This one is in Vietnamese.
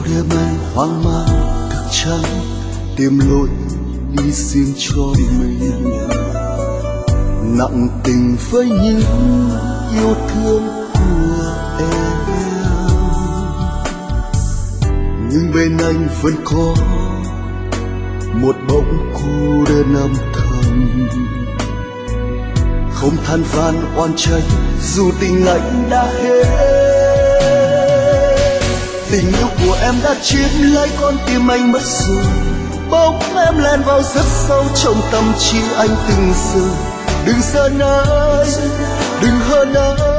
đêm anh hoang mang thức trắng tìm lối đi riêng cho mình, nặng tình với những yêu thương của em, nhưng bên anh vẫn có một bóng cô đơn âm thầm, không than van oan trách dù tình anh đã hết. Tình yêu của em đã chiếm lấy con tim anh mất rồi, bóng em len vào rất sâu trong tâm trí anh từng giờ. Đừng giận anh, đừng hơn anh,